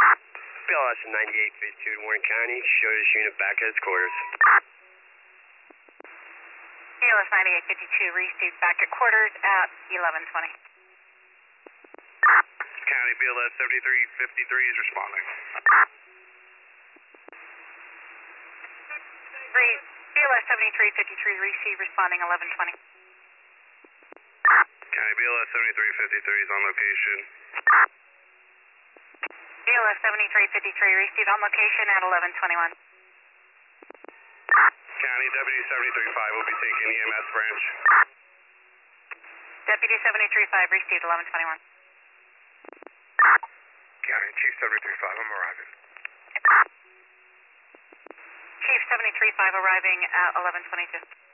BLS 9852 to Warren County. Show this unit back at its quarters. BLS 9852 received back at quarters at 11:20. County BLS 7353 is responding. BLS 7353 received responding 11:20. County BLS 7353 is on location. BLS 7353 received on location at 11:21. County Deputy 735 will be taking EMS branch. Deputy 735 received 11:21. County Chief 735, I'm arriving. Chief 735 arriving at 11:22.